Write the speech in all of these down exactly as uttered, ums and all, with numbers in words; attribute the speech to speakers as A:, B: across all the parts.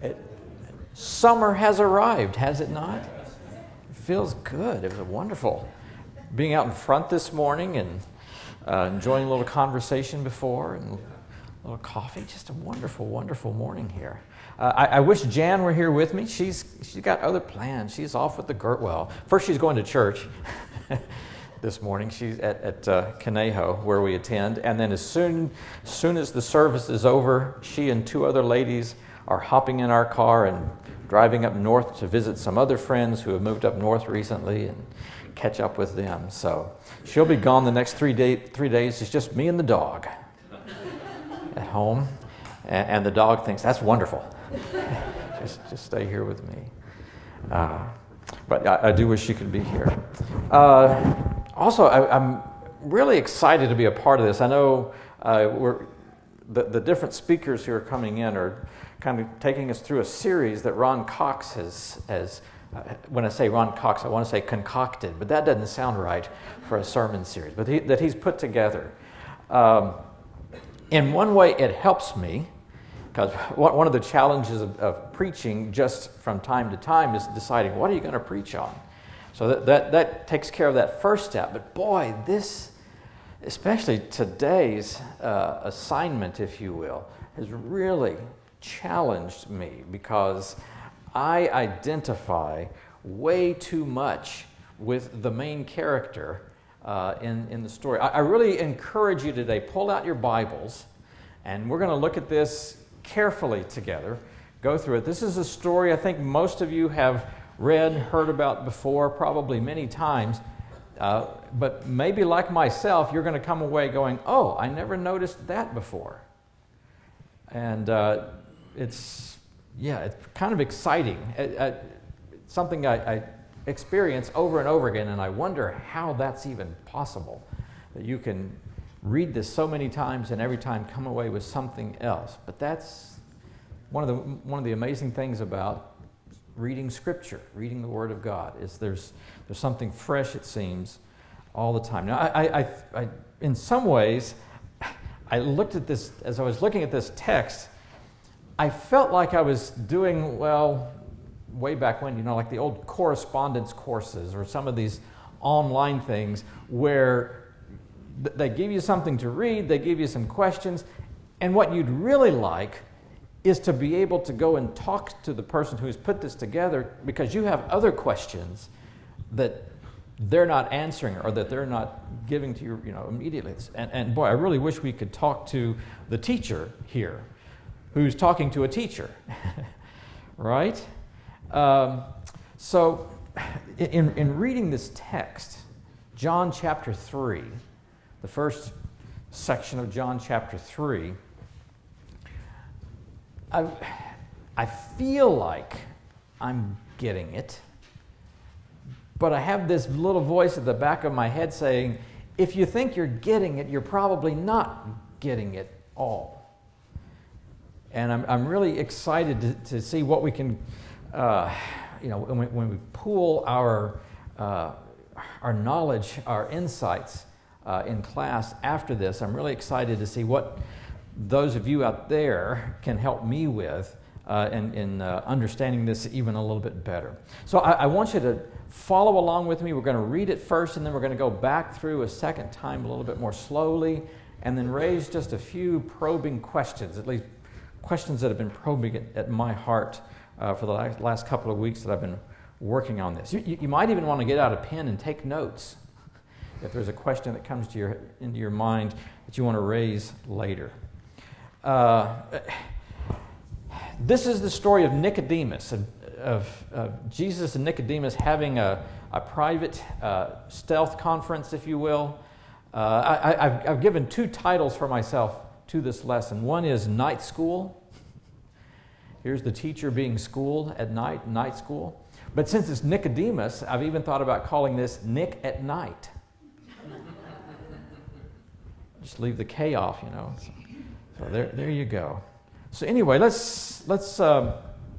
A: It, summer has arrived, has it not? It feels good. It was wonderful being out in front this morning and uh, enjoying a little conversation before and a little coffee. Just a wonderful, wonderful morning here. Uh, I, I wish Jan were here with me. She's she's got other plans. She's off with the Gert. Well, first she's going to church this morning. She's at at uh, Conejo where we attend, and then as soon soon as the service is over, she and two other ladies are hopping in our car and driving up north to visit some other friends who have moved up north recently and catch up with them. So she'll be gone the next three day three days. It's just me and the dog at home, and, and the dog thinks that's wonderful. just just stay here with me. Uh, but I, I do wish she could be here. Uh, also, I, I'm really excited to be a part of this. I know uh, we're the, the different speakers who are coming in are kind of taking us through a series that Ron Cox has, has uh, when I say Ron Cox, I want to say concocted, but that doesn't sound right for a sermon series, but he, that he's put together. Um, in one way, it helps me, because one of the challenges of, of preaching just from time to time is deciding, what are you going to preach on? So that, that, that takes care of that first step. But boy, this, especially today's uh, assignment, if you will, has really challenged me, because I identify way too much with the main character uh, in, in the story. I, I really encourage you today, pull out your Bibles, and we're going to look at this carefully together, go through it. This is a story I think most of you have read, heard about before, probably many times, uh, but maybe like myself, you're going to come away going, oh, I never noticed that before. And uh, it's, yeah, it's kind of exciting. It, uh, it's something I, I experience over and over again, and I wonder how that's even possible, that you can read this so many times and every time come away with something else. But that's one of the one of the amazing things about reading Scripture, reading the Word of God, is there's there's something fresh, it seems, all the time. Now, I, I, I, I in some ways, I looked at this, as I was looking at this text, I felt like I was doing, well, way back when, you know, like the old correspondence courses or some of these online things where th- they give you something to read, they give you some questions, and what you'd really like is to be able to go and talk to the person who's put this together, because you have other questions that they're not answering or that they're not giving to you, you know, immediately. And, and boy, I really wish we could talk to the teacher here who's talking to a teacher, right? Um, so in, in reading this text, John chapter three, the first section of John chapter three, I, I feel like I'm getting it, but I have this little voice at the back of my head saying, if you think you're getting it, you're probably not getting it all. And I'm, I'm really excited to, to see what we can, uh, you know, when we, when we pool our, uh, our knowledge, our insights uh, in class after this. I'm really excited to see what those of you out there can help me with uh, in, in uh, understanding this even a little bit better. So I, I want you to follow along with me. We're going to read it first, and then we're going to go back through a second time a little bit more slowly, and then raise just a few probing questions, at least questions that have been probing at, at my heart uh, for the last, last couple of weeks that I've been working on this. You, you might even want to get out a pen and take notes if there's a question that comes to your into your mind that you want to raise later. Uh, this is the story of Nicodemus, of, of, of Jesus and Nicodemus having a, a private uh, stealth conference, if you will. Uh, I, I've, I've given two titles for myself to this lesson. One is Night School. Here's the teacher being schooled at night, night school. But since it's Nicodemus, I've even thought about calling this Nick at Night. Just leave the K off, you know. So, so there, there you go. So anyway, let's let's um,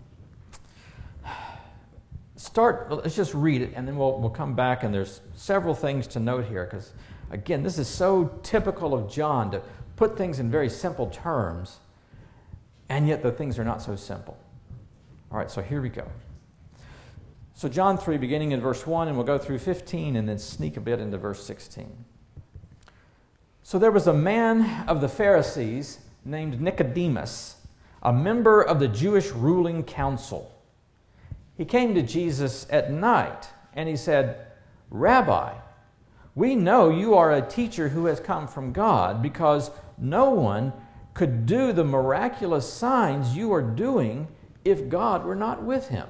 A: start. Let's just read it, and then we'll we'll come back. And there's several things to note here, because again, this is so typical of John to put things in very simple terms, and yet the things are not so simple. All right, so here we go. So John three, beginning in verse one, and we'll go through fifteen and then sneak a bit into verse sixteen. So there was a man of the Pharisees named Nicodemus, a member of the Jewish ruling council. He came to Jesus at night, and he said, "Rabbi, we know you are a teacher who has come from God, because no one could do the miraculous signs you are doing if God were not with him."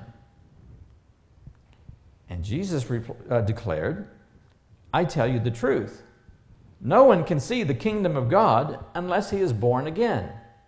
A: And Jesus repl- uh, declared, "I tell you the truth. No one can see the kingdom of God unless he is born again."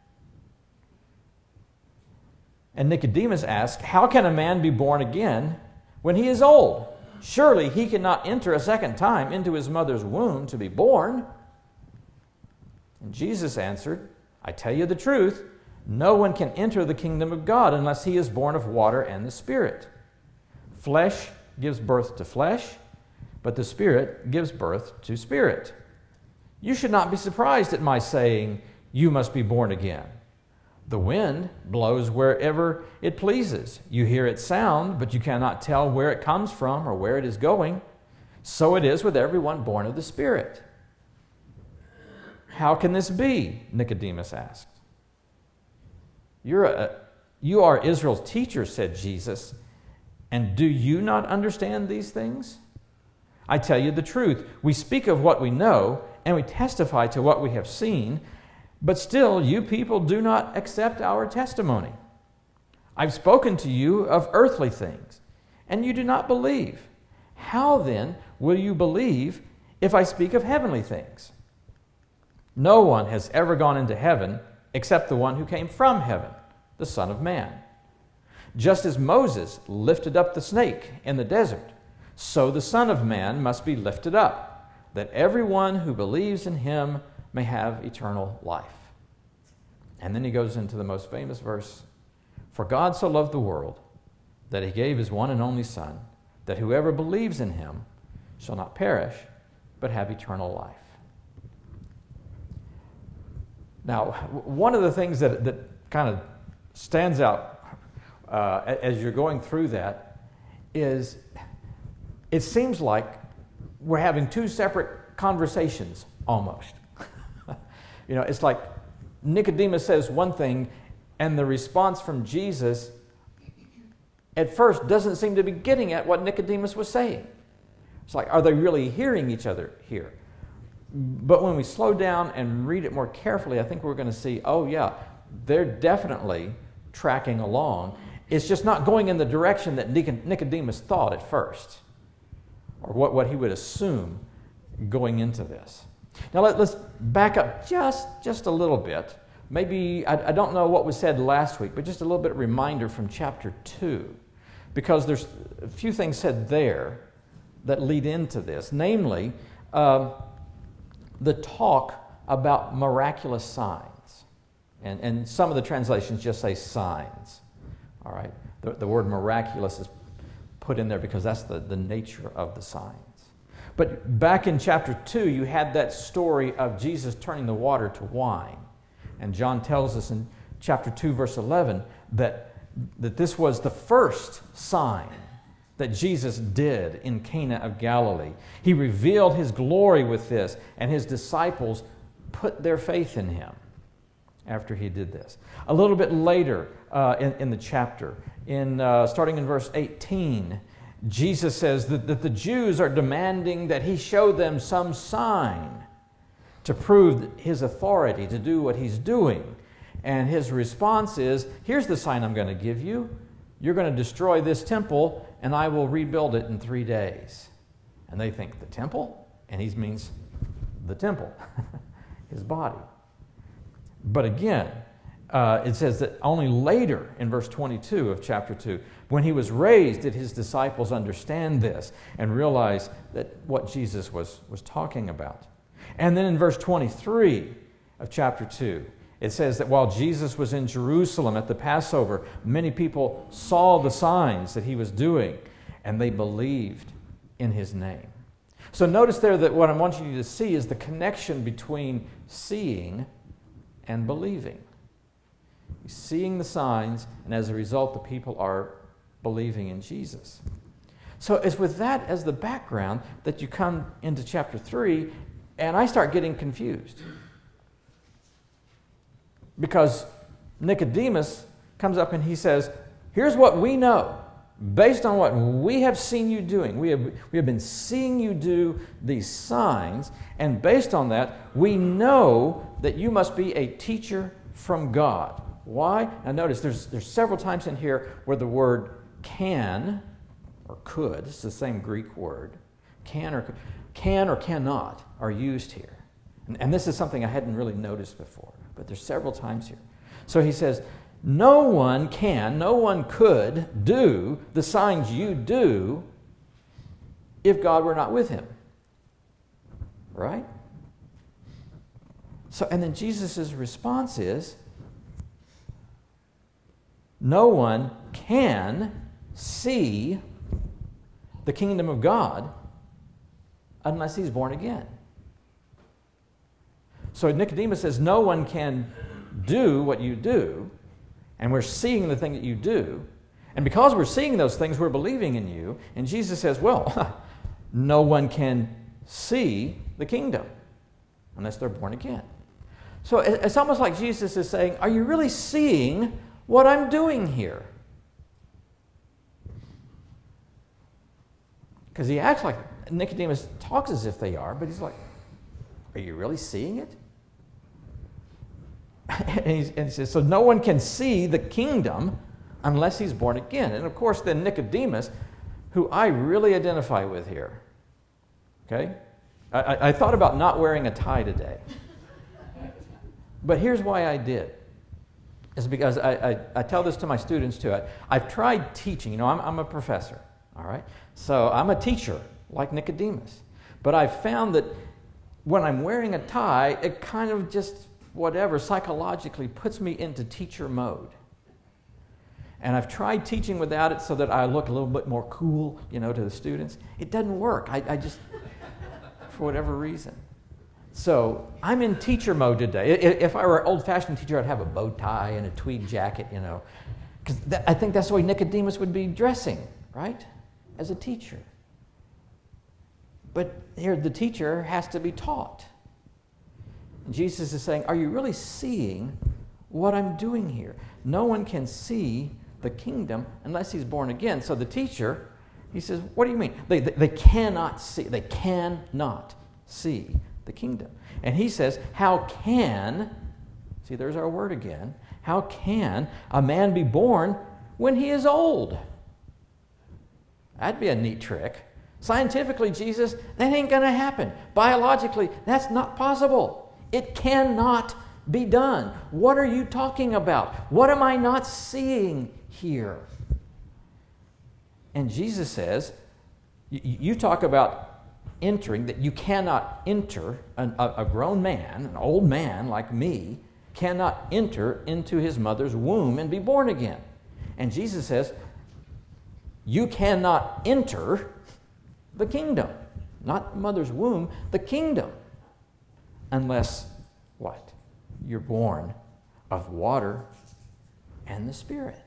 A: And Nicodemus asked, "How can a man be born again when he is old? Surely he cannot enter a second time into his mother's womb to be born." And Jesus answered, "I tell you the truth. No one can enter the kingdom of God unless he is born of water and the Spirit. Flesh gives birth to flesh, but the Spirit gives birth to spirit. You should not be surprised at my saying, 'You must be born again.' The wind blows wherever it pleases. You hear its sound, but you cannot tell where it comes from or where it is going. So it is with everyone born of the Spirit." "How can this be?" Nicodemus asked. You're a, you are Israel's teacher," said Jesus, "and do you not understand these things? I tell you the truth. We speak of what we know, and we testify to what we have seen, but still you people do not accept our testimony. I've spoken to you of earthly things, and you do not believe. How then will you believe if I speak of heavenly things? No one has ever gone into heaven except the one who came from heaven, the Son of Man. Just as Moses lifted up the snake in the desert, so the Son of Man must be lifted up, that everyone who believes in him may have eternal life." And then he goes into the most famous verse, "For God so loved the world that he gave his one and only Son, that whoever believes in him shall not perish, but have eternal life." Now, one of the things that, that kind of stands out uh, as you're going through that is it seems like we're having two separate conversations almost. You know, it's like Nicodemus says one thing, and the response from Jesus at first doesn't seem to be getting at what Nicodemus was saying. It's like, are they really hearing each other here? But when we slow down and read it more carefully, I think we're going to see, oh yeah, they're definitely tracking along. It's just not going in the direction that Nicodemus thought at first, or what, what he would assume going into this. Now let, let's back up just, just a little bit. Maybe, I, I don't know what was said last week, but just a little bit of reminder from chapter two, because there's a few things said there that lead into this. Namely, uh, the talk about miraculous signs. And, and some of the translations just say signs. All right? The, the word miraculous is put in there because that's the, the nature of the signs. But back in chapter two, you had that story of Jesus turning the water to wine. And John tells us in chapter two, verse eleven, that, that this was the first sign that Jesus did in Cana of Galilee. He revealed his glory with this, and his disciples put their faith in him after he did this. A little bit later uh, in, in the chapter, in uh, starting in verse eighteen, Jesus says that, that the Jews are demanding that he show them some sign to prove his authority to do what he's doing. And his response is, here's the sign I'm going to give you. You're going to destroy this temple, and I will rebuild it in three days. And they think, the temple? And he means the temple, his body. But again, uh, it says that only later in verse twenty-two of chapter two, when he was raised, did his disciples understand this and realize that what Jesus was, was talking about. And then in verse twenty-three of chapter two, it says that while Jesus was in Jerusalem at the Passover, many people saw the signs that he was doing, and they believed in his name. So notice there that what I want you to see is the connection between seeing and believing. He's seeing the signs, and as a result, the people are believing in Jesus. So it's with that as the background that you come into chapter three, and I start getting confused. Because Nicodemus comes up and he says, here's what we know. Based on what we have seen you doing, we have, we have been seeing you do these signs, and based on that, we know that you must be a teacher from God. Why? Now notice, there's, there's several times in here where the word can, or could, it's the same Greek word, can or, can or cannot are used here. And, and this is something I hadn't really noticed before, but there's several times here. So he says, no one can, no one could do the signs you do if God were not with him. Right? So, and then Jesus' response is, no one can see the kingdom of God unless he's born again. So Nicodemus says, no one can do what you do, and we're seeing the thing that you do, and because we're seeing those things, we're believing in you. And Jesus says, well, no one can see the kingdom unless they're born again. So it's almost like Jesus is saying, are you really seeing what I'm doing here? Because he acts like, Nicodemus talks as if they are, but he's like, are you really seeing it? And, he's, and he says, so no one can see the kingdom unless he's born again. And of course, then Nicodemus, who I really identify with here, okay? I, I thought about not wearing a tie today. But here's why I did. It's because I, I, I tell this to my students too. I, I've tried teaching. You know, I'm, I'm a professor, all right? So I'm a teacher like Nicodemus. But I've found that when I'm wearing a tie, it kind of just, whatever, psychologically puts me into teacher mode. And I've tried teaching without it so that I look a little bit more cool, you know, to the students. It doesn't work. I, I just, for whatever reason. So I'm in teacher mode today. If I were an old-fashioned teacher, I'd have a bow tie and a tweed jacket, you know. Because I think that's the way Nicodemus would be dressing, right? As a teacher. But here, the teacher has to be taught. And Jesus is saying, are you really seeing what I'm doing here? No one can see the kingdom unless he's born again. So the teacher, he says, what do you mean? They, they, they cannot see. They cannot see the kingdom. And he says, how can, see, there's our word again, how can a man be born when he is old? That'd be a neat trick. Scientifically, Jesus, that ain't going to happen. Biologically, that's not possible. It cannot be done. What are you talking about? What am I not seeing here? And Jesus says, you talk about entering, that you cannot enter, an, a, a grown man, an old man like me, cannot enter into his mother's womb and be born again. And Jesus says, you cannot enter the kingdom, not mother's womb, the kingdom, unless what? You're born of water and the Spirit.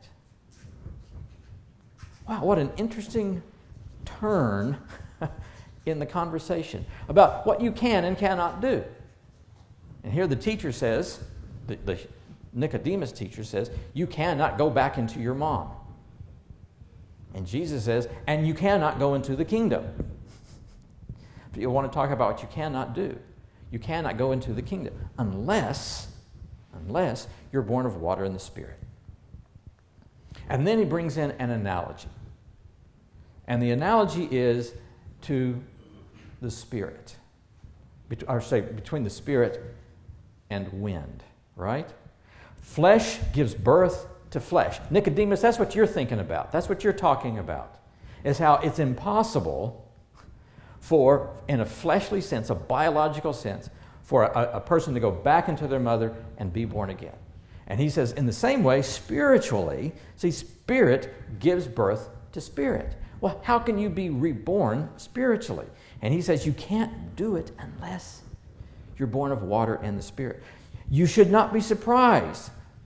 A: Wow, what an interesting turn in the conversation about what you can and cannot do. And here the teacher says, the, the Nicodemus teacher says, you cannot go back into your mom. And Jesus says, and you cannot go into the kingdom. But you want to talk about what you cannot do. You cannot go into the kingdom unless, unless you're born of water and the Spirit. And then he brings in an analogy. And the analogy is to the Spirit. Or say, between the Spirit and wind, right? Flesh gives birth to flesh. Nicodemus, that's what you're thinking about. That's what you're talking about. Is how it's impossible for, in a fleshly sense, a biological sense, for a, a person to go back into their mother and be born again. And he says, in the same way, spiritually, see, spirit gives birth to spirit. Well, how can you be reborn spiritually? And he says, you can't do it unless you're born of water and the Spirit. You should not be surprised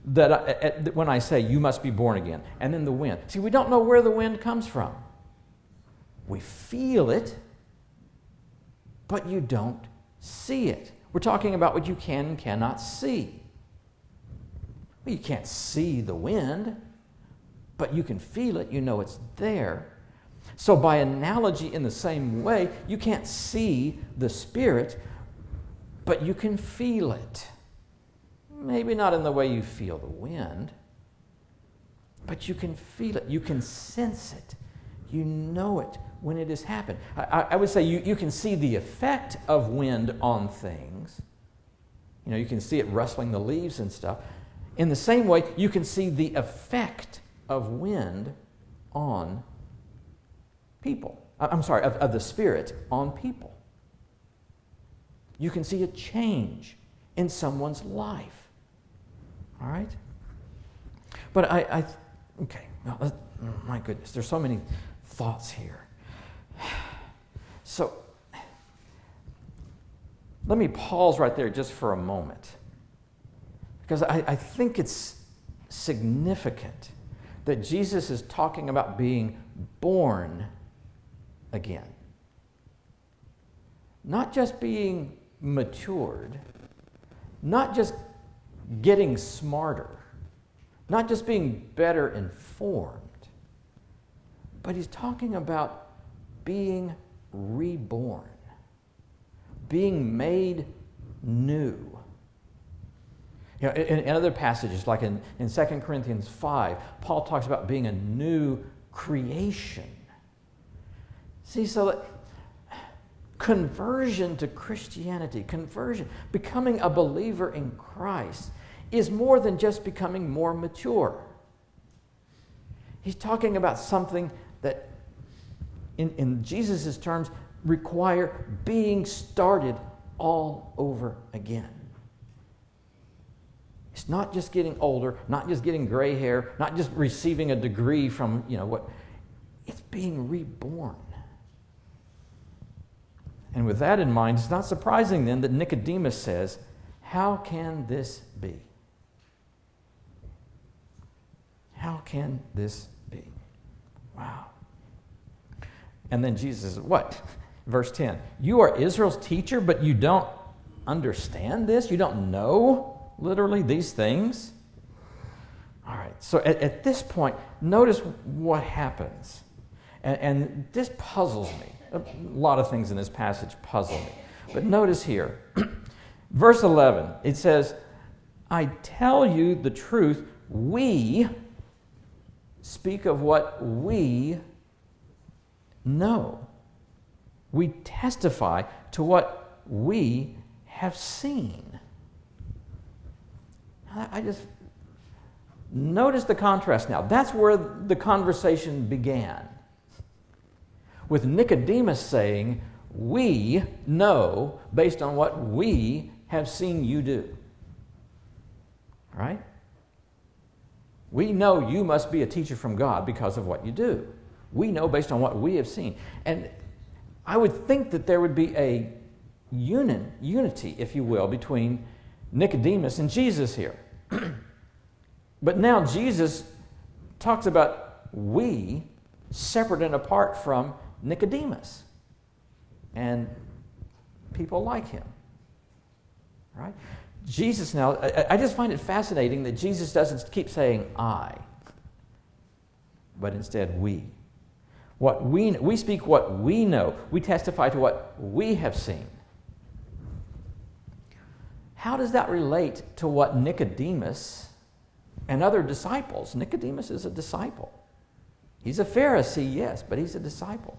A: that I, when I say you must be born again, and then the wind. See, we don't know where the wind comes from. We feel it, but you don't see it. We're talking about what you can and cannot see. Well, you can't see the wind, but you can feel it. You know it's there. So by analogy, in the same way, you can't see the Spirit, but you can feel it. Maybe not in the way you feel the wind, but you can feel it. You can sense it. You know it when it has happened. I, I would say you, you can see the effect of wind on things. You know, you can see it rustling the leaves and stuff. In the same way, you can see the effect of wind on people. I'm sorry, of, of the Spirit on people. You can see a change in someone's life. All right? But I, I okay, well, oh my goodness, there's so many thoughts here. So, let me pause right there just for a moment. Because I, I think it's significant that Jesus is talking about being born again. Not just being matured, not just getting smarter, not just being better informed, but he's talking about being reborn, being made new. You know, in, in other passages, like in, in Second Corinthians five, Paul talks about being a new creation. See, so that conversion to Christianity, conversion, becoming a believer in Christ, is more than just becoming more mature. He's talking about something that, in, in Jesus' terms, require being started all over again. It's not just getting older, not just getting gray hair, not just receiving a degree from, you know, what. It's being reborn. And with that in mind, it's not surprising then that Nicodemus says, how can this be? How can this be? Wow. And then Jesus says, what? Verse ten, you are Israel's teacher, but you don't understand this? You don't know, literally, these things? All right, so at, at this point, notice what happens. And, and this puzzles me. A lot of things in this passage puzzle me. But notice here, verse eleven, it says, I tell you the truth, we speak of what we know. We testify to what we have seen. I just notice the contrast now. That's where the conversation began. With Nicodemus saying, we know based on what we have seen you do. All right? We know you must be a teacher from God because of what you do. We know based on what we have seen. And I would think that there would be a union, unity, if you will, between Nicodemus and Jesus here. But now Jesus talks about we separate and apart from Nicodemus and people like him. Right? Jesus now, I, I just find it fascinating that Jesus doesn't keep saying I, but instead we. What we we speak what we know. We testify to what we have seen. How does that relate to what Nicodemus and other disciples? Nicodemus is a disciple. He's a Pharisee, yes, but he's a disciple.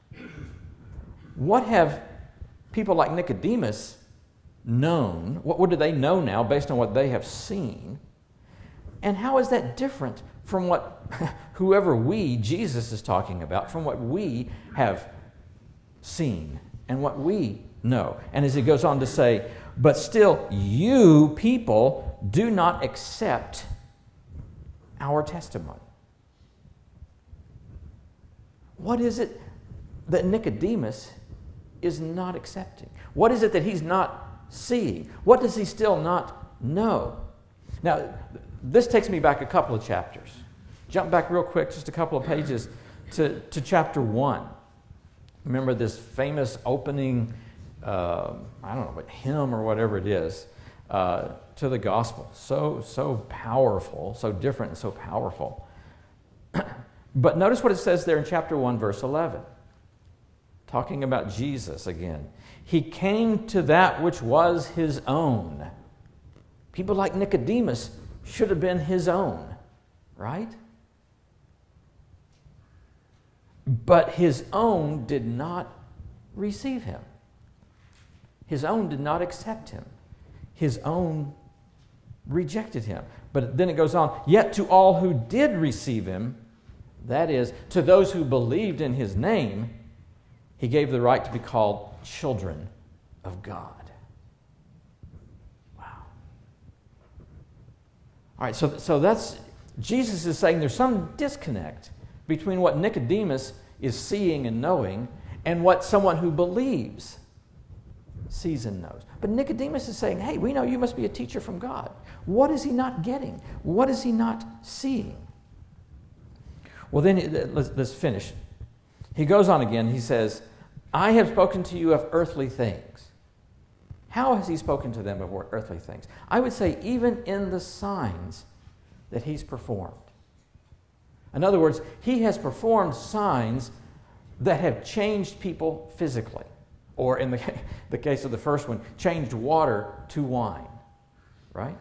A: What have people like Nicodemus known? What, what do they know now based on what they have seen? And how is that different from what whoever we, Jesus is talking about, from what we have seen and what we know? And as he goes on to say, but still you people do not accept our testimony. What is it that Nicodemus is not accepting? What is it that he's not seeing? What does he still not know? Now, this takes me back a couple of chapters. Jump back real quick, just a couple of pages, to, to chapter one. Remember this famous opening, uh, I don't know, but hymn or whatever it is, uh, to the gospel. So, so powerful, so different and so powerful. But notice what it says there in chapter one, verse eleven. Talking about Jesus again. He came to that which was his own. People like Nicodemus should have been his own, right? But his own did not receive him. His own did not accept him. His own rejected him. But then it goes on, yet to all who did receive him, that is, to those who believed in his name, he gave the right to be called children of God. Wow. All right, so, so that's, Jesus is saying there's some disconnect between what Nicodemus is seeing and knowing and what someone who believes sees and knows. But Nicodemus is saying, hey, we know you must be a teacher from God. What is he not getting? What is he not seeing? Well, then let's, let's finish. He goes on again. He says, I have spoken to you of earthly things. How has he spoken to them of earthly things? I would say even in the signs that he's performed. In other words, he has performed signs that have changed people physically. Or in the, the case of the first one, changed water to wine. Right?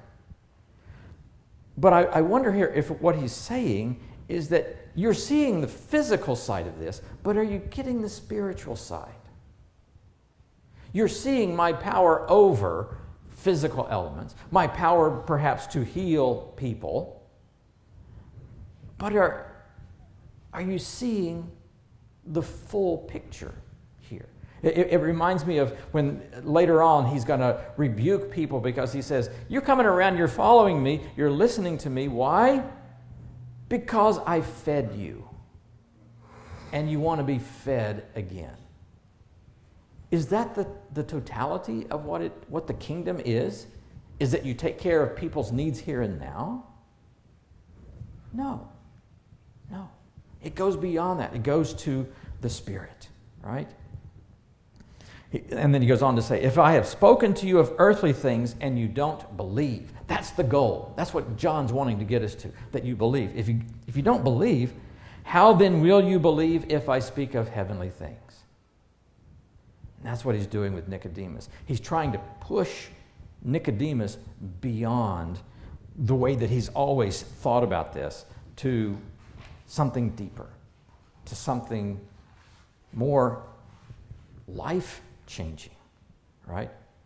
A: But I, I wonder here if what he's saying is that you're seeing the physical side of this, but are you getting the spiritual side? You're seeing my power over physical elements, my power perhaps to heal people, but are, are you seeing the full picture here? It, it reminds me of when later on he's going to rebuke people because he says, you're coming around, you're following me, you're listening to me. Why? Because I fed you, and you want to be fed again. Is that the, the totality of what it what the kingdom is? Is that you take care of people's needs here and now? No. No. It goes beyond that. It goes to the Spirit, right? And then he goes on to say, if I have spoken to you of earthly things and you don't believe, that's the goal. That's what John's wanting to get us to, that you believe. If you, if you don't believe, how then will you believe if I speak of heavenly things? And that's what he's doing with Nicodemus. He's trying to push Nicodemus beyond the way that he's always thought about this to something deeper, to something more life-changing, right?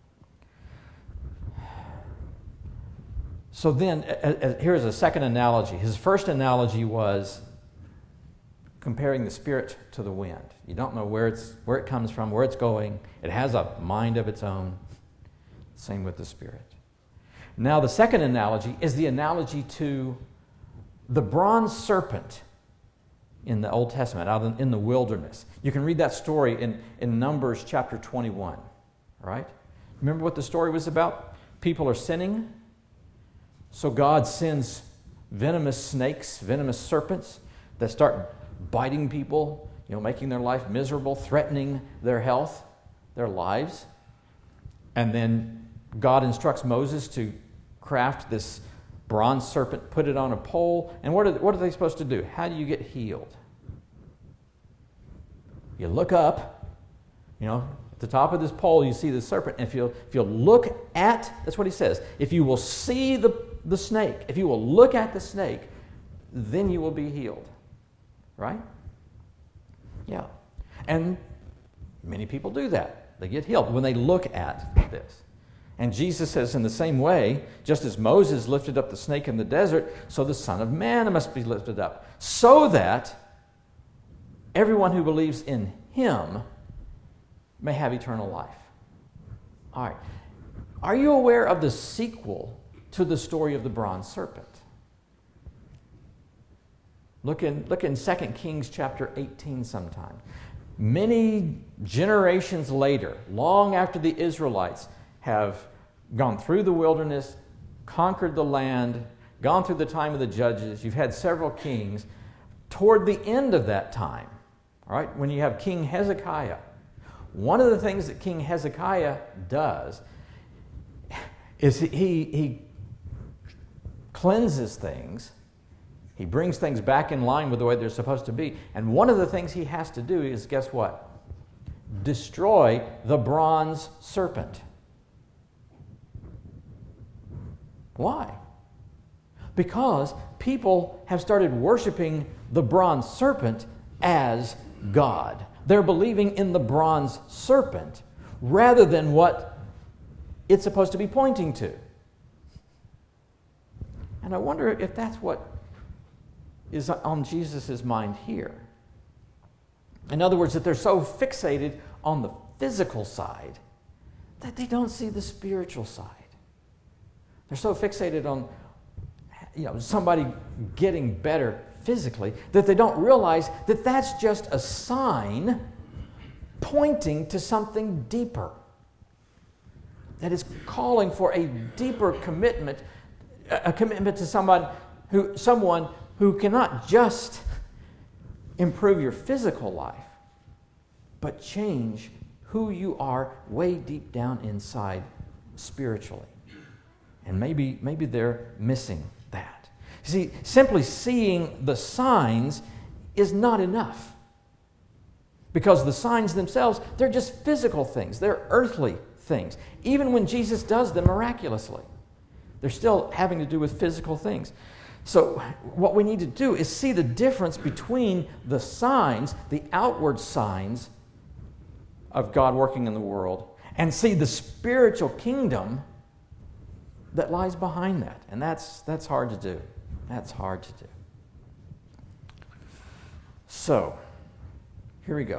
A: So then, uh, uh, here's a second analogy. His first analogy was comparing the Spirit to the wind. You don't know where it's where it comes from, where it's going. It has a mind of its own. Same with the Spirit. Now, the second analogy is the analogy to the bronze serpent in the Old Testament, out in the wilderness. You can read that story in, in Numbers chapter twenty-one, right? Remember what the story was about? People are sinning, so God sends venomous snakes, venomous serpents that start biting people, you know, making their life miserable, threatening their health, their lives. And then God instructs Moses to craft this bronze serpent, put it on a pole, and what are, what are they supposed to do? How do you get healed? You look up, you know, at the top of this pole you see the serpent, and if you'll, if you'll look at, that's what he says, if you will see the, the snake, if you will look at the snake, then you will be healed. Right? Yeah. And many people do that. They get healed when they look at this. And Jesus says in the same way, just as Moses lifted up the snake in the desert, so the Son of Man must be lifted up, so that everyone who believes in him may have eternal life. All right. Are you aware of the sequel to the story of the bronze serpent? Look in, look in Second Kings chapter eighteen sometime. Many generations later, long after the Israelites have gone through the wilderness, conquered the land, gone through the time of the judges, you've had several kings. Toward the end of that time, all right, when you have King Hezekiah, one of the things that King Hezekiah does is he, he cleanses things. He brings things back in line with the way they're supposed to be. And one of the things he has to do is, guess what? Destroy the bronze serpent. Why? Because people have started worshiping the bronze serpent as God. They're believing in the bronze serpent rather than what it's supposed to be pointing to. And I wonder if that's what is on Jesus' mind here. In other words, that they're so fixated on the physical side that they don't see the spiritual side. They're so fixated on, you know, somebody getting better physically that they don't realize that that's just a sign pointing to something deeper. That is calling for a deeper commitment, a commitment to someone who, someone who cannot just improve your physical life, but change who you are way deep down inside spiritually. And maybe, maybe they're missing that. See, simply seeing the signs is not enough. Because the signs themselves, they're just physical things. They're earthly things. Even when Jesus does them miraculously, they're still having to do with physical things. So what we need to do is see the difference between the signs, the outward signs of God working in the world, and see the spiritual kingdom that lies behind that. And that's, that's hard to do. That's hard to do. So, here we go.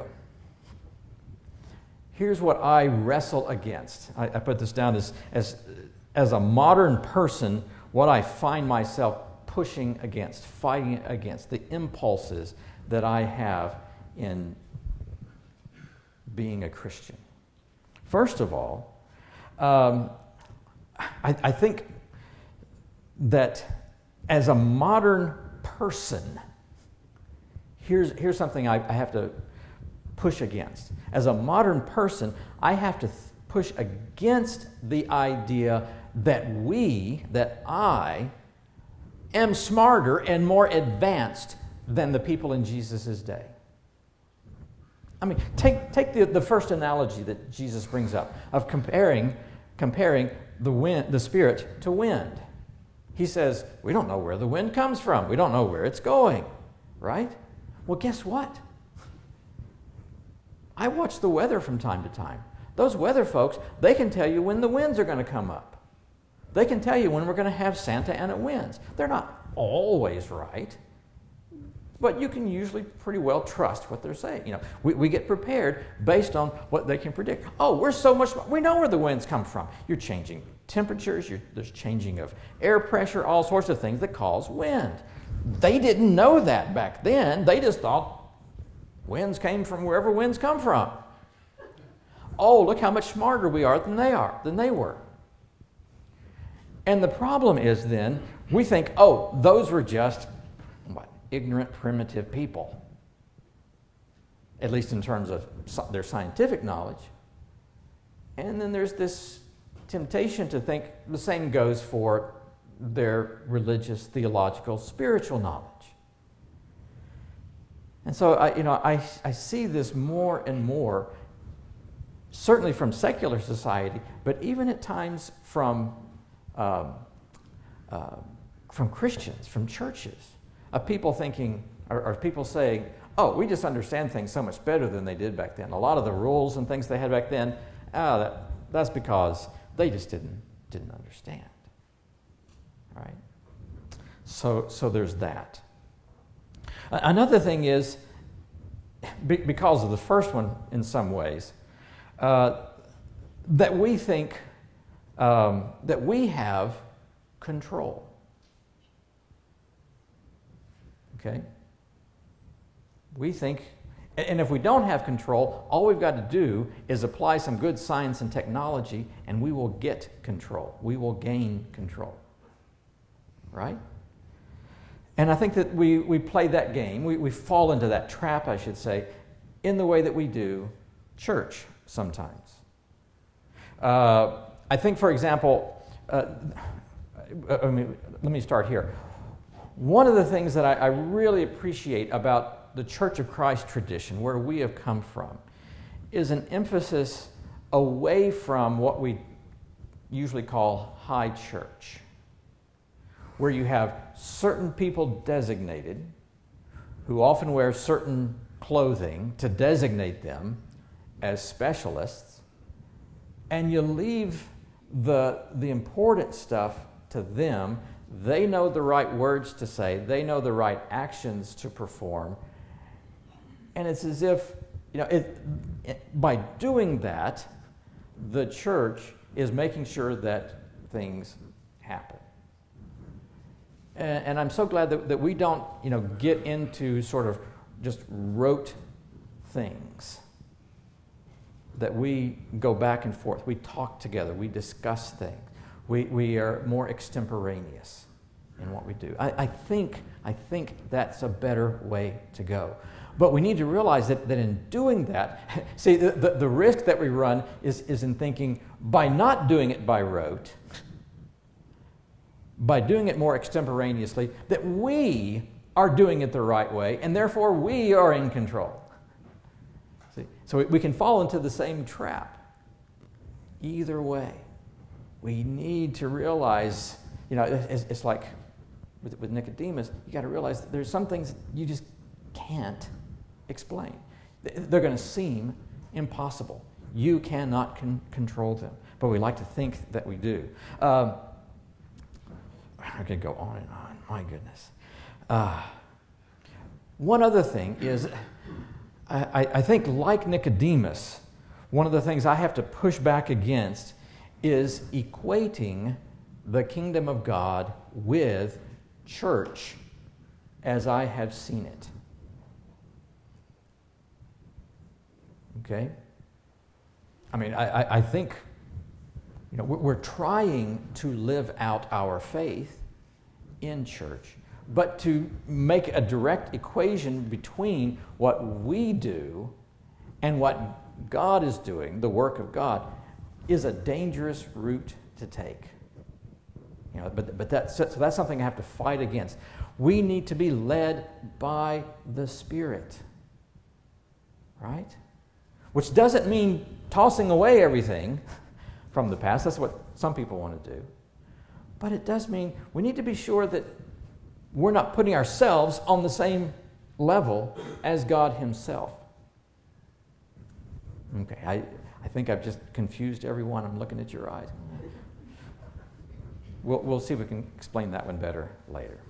A: Here's what I wrestle against. I, I put this down as, as, as a modern person, what I find myself pushing against, fighting against, the impulses that I have in being a Christian. First of all, um, I, I think that as a modern person, here's, here's something I, I have to push against. As a modern person, I have to th- push against the idea that we, that I, am smarter and more advanced than the people in Jesus' day. I mean, take, take the, the first analogy that Jesus brings up of comparing, comparing the wind, the Spirit to wind. He says, we don't know where the wind comes from. We don't know where it's going, right? Well, guess what? I watch the weather from time to time. Those weather folks, they can tell you when the winds are going to come up. They can tell you when we're going to have Santa Ana winds. They're not always right, but you can usually pretty well trust what they're saying. You know, we, we get prepared based on what they can predict. Oh, we're so much, we know where the winds come from. You're changing temperatures, you're, there's changing of air pressure, all sorts of things that cause wind. They didn't know that back then. They just thought winds came from wherever winds come from. Oh, look how much smarter we are than they are, than they were. And the problem is then, we think, oh, those were just, what, ignorant, primitive people. At least in terms of their scientific knowledge. And then there's this temptation to think the same goes for their religious, theological, spiritual knowledge. And so, I, you know, I, I see this more and more, certainly from secular society, but even at times from um, uh, from Christians, from churches, of people thinking, or, or people saying, oh, we just understand things so much better than they did back then. A lot of the rules and things they had back then, oh, that, that's because they just didn't didn't understand. Right? So, so there's that. Another thing is, because of the first one in some ways, uh, that we think um, that we have control. Okay? We think, and if we don't have control, all we've got to do is apply some good science and technology, and we will get control. We will gain control. right? And I think that we, we play that game, we, we fall into that trap, I should say, in the way that we do church sometimes. Uh, I think, for example, uh, I mean, let me start here. One of the things that I, I really appreciate about the Church of Christ tradition, where we have come from, is an emphasis away from what we usually call high church, where you have certain people designated who often wear certain clothing to designate them as specialists, and you leave the, the important stuff to them. They know the right words to say, they know the right actions to perform, and it's as if, you know, it, it, by doing that, the church is making sure that things happen. And, and I'm so glad that, that we don't, you know, get into sort of just rote things. That we go back and forth, we talk together, we discuss things. We, we are more extemporaneous in what we do. I, I think I think that's a better way to go. But we need to realize that, that in doing that, see, the, the, the risk that we run is, is in thinking by not doing it by rote, by doing it more extemporaneously, that we are doing it the right way, and therefore we are in control. See? So we, we can fall into the same trap. Either way, we need to realize, you know, it's, it's like with, with Nicodemus, you got to realize that there's some things you just can't explain. They're going to seem impossible. You cannot con- control them, but we like to think that we do. Um, I could go on and on. My goodness. Uh, one other thing is, I, I think like Nicodemus, one of the things I have to push back against is equating the kingdom of God with church as I have seen it. Okay? I mean, I, I think, you know, we're trying to live out our faith in church, but to make a direct equation between what we do and what God is doing, the work of God, is a dangerous route to take. You know, but but that's so that's something I have to fight against. We need to be led by the Spirit, right? Which doesn't mean tossing away everything from the past. That's what some people want to do. But it does mean we need to be sure that we're not putting ourselves on the same level as God Himself. Okay, I, I think I've just confused everyone. I'm looking at your eyes. We'll, we'll see if we can explain that one better later.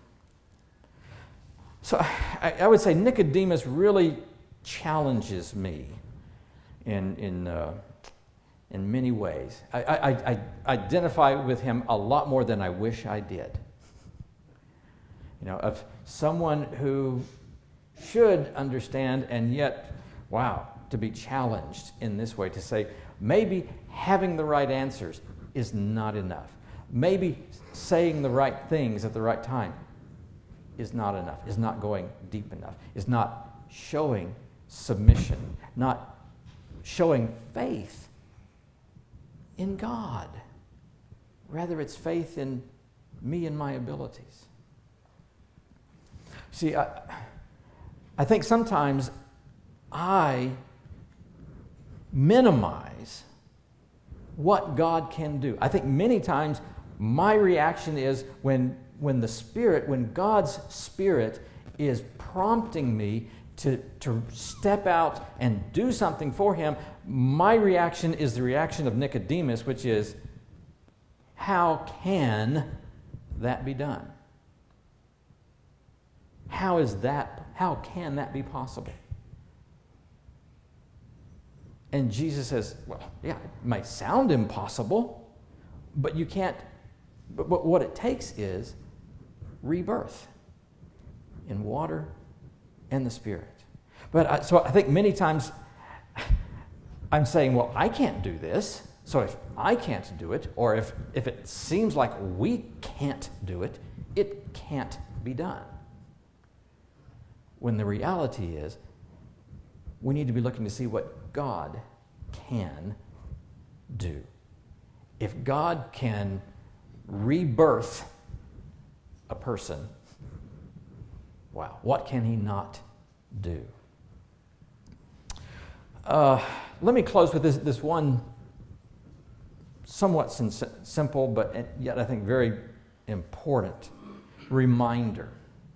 A: So I, I would say Nicodemus really challenges me in in uh, in many ways. I, I, I identify with him a lot more than I wish I did. You know, of someone who should understand, and yet, wow, to be challenged in this way, to say maybe having the right answers is not enough. Maybe saying the right things at the right time is not enough, is not going deep enough, is not showing submission, not showing faith in God. Rather, it's faith in me and my abilities. See, I, I think sometimes I minimize what God can do. I think many times my reaction is when, when the Spirit, when God's Spirit is prompting me to, to step out and do something for Him, my reaction is the reaction of Nicodemus, which is, how can that be done? How is that, how can that be possible? And Jesus says, well, yeah, it might sound impossible, but you can't, but, but what it takes is rebirth in water and the Spirit. But I, so I think many times I'm saying, well, I can't do this, so if I can't do it, or if, if it seems like we can't do it, it can't be done. When the reality is, we need to be looking to see what God can do. If God can rebirth a person, wow, what can he not do? Uh, let me close with this, this one somewhat sin- simple, but yet I think very important reminder.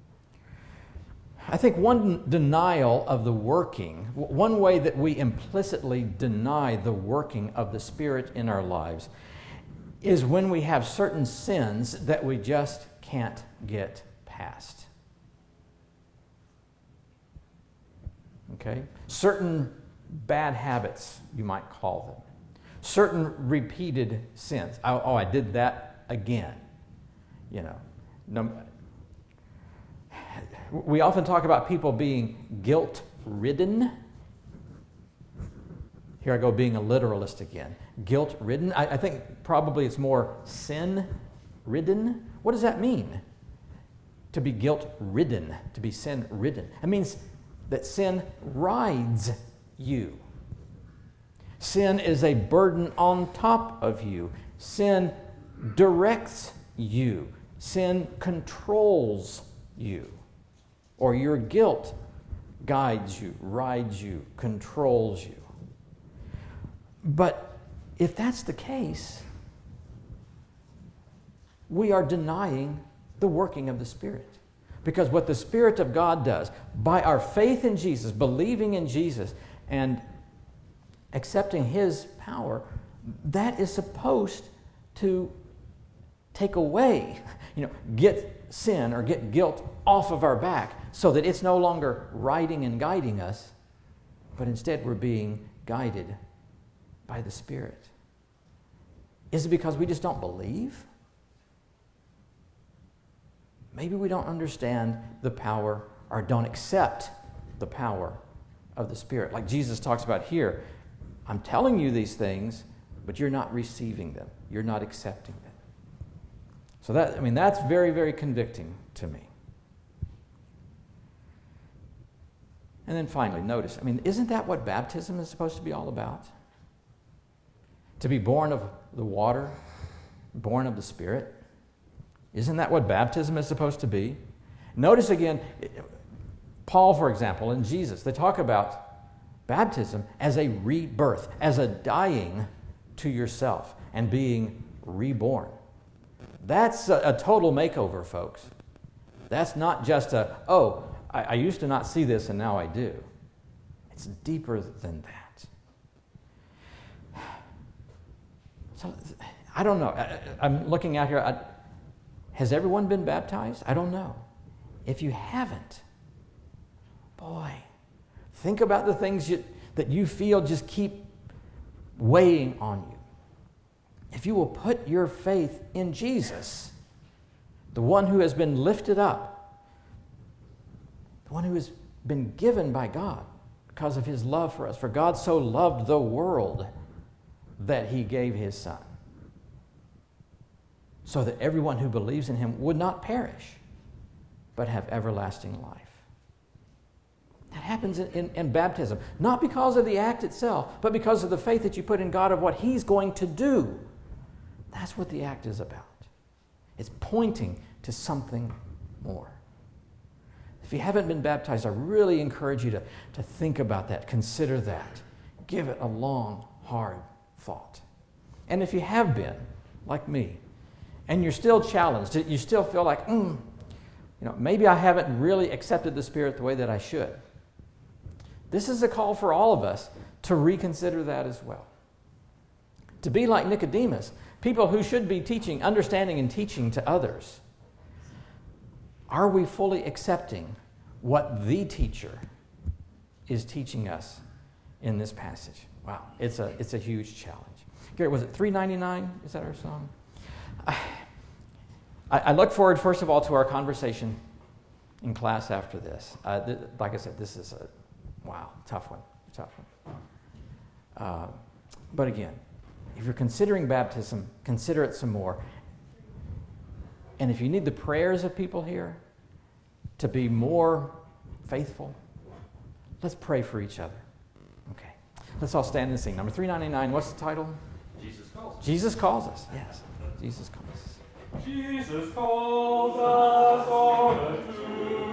A: I think one denial of the working, one way that we implicitly deny the working of the Spirit in our lives is when we have certain sins that we just can't get past. Okay? Certain bad habits, you might call them. Certain repeated sins. Oh, oh I did that again. You know. No, we often talk about people being guilt-ridden. Here I go being a literalist again. Guilt-ridden. I, I think probably it's more sin-ridden. What does that mean? To be guilt-ridden, to be sin-ridden. It means that sin rides you. Sin is a burden on top of you. Sin directs you. Sin controls you. Or your guilt guides you, rides you, controls you. But if that's the case, we are denying the working of the Spirit. Because what the Spirit of God does, by our faith in Jesus, believing in Jesus, and accepting His power, that is supposed to take away, you know, get sin or get guilt off of our back so that it's no longer riding and guiding us, but instead we're being guided by the Spirit. Is it because we just don't believe? Maybe we don't understand the power or don't accept the power of the Spirit. Like Jesus talks about here, I'm telling you these things, but you're not receiving them. You're not accepting them. So that, I mean, that's very, very convicting to me. And then finally, notice, I mean, isn't that what baptism is supposed to be all about? To be born of the water, born of the Spirit? Isn't that what baptism is supposed to be? Notice again, Paul, for example, and Jesus, they talk about baptism as a rebirth, as a dying to yourself and being reborn. That's a, a total makeover, folks. That's not just a, oh, I, I used to not see this and now I do. It's deeper than that. So, I don't know. I, I'm looking out here. I, has everyone been baptized? I don't know. If you haven't, boy, think about the things you, that you feel just keep weighing on you. If you will put your faith in Jesus, the one who has been lifted up, the one who has been given by God because of His love for us. For God so loved the world that He gave His Son, so that everyone who believes in Him would not perish, but have everlasting life. That happens in, in, in baptism, not because of the act itself, but because of the faith that you put in God of what He's going to do. That's what the act is about. It's pointing to something more. If you haven't been baptized, I really encourage you to, to think about that, consider that. Give it a long, hard thought. And if you have been, like me, and you're still challenged, you still feel like, mm, you know, maybe I haven't really accepted the Spirit the way that I should. This is a call for all of us to reconsider that as well. To be like Nicodemus, people who should be teaching, understanding and teaching to others. Are we fully accepting what the teacher is teaching us in this passage? Wow, it's a it's a huge challenge. Gary, was it three ninety-nine? Is that our song? I, I look forward, first of all, to our conversation in class after this. Uh, th- like I said, this is a, wow, tough one, tough one. Uh, but again, if you're considering baptism, consider it some more. And if you need the prayers of people here to be more faithful, let's pray for each other. Okay. Let's all stand and sing. Number three ninety-nine, what's the title?
B: Jesus calls us.
A: Jesus calls us. Yes. Jesus calls us.
B: Jesus calls us on a true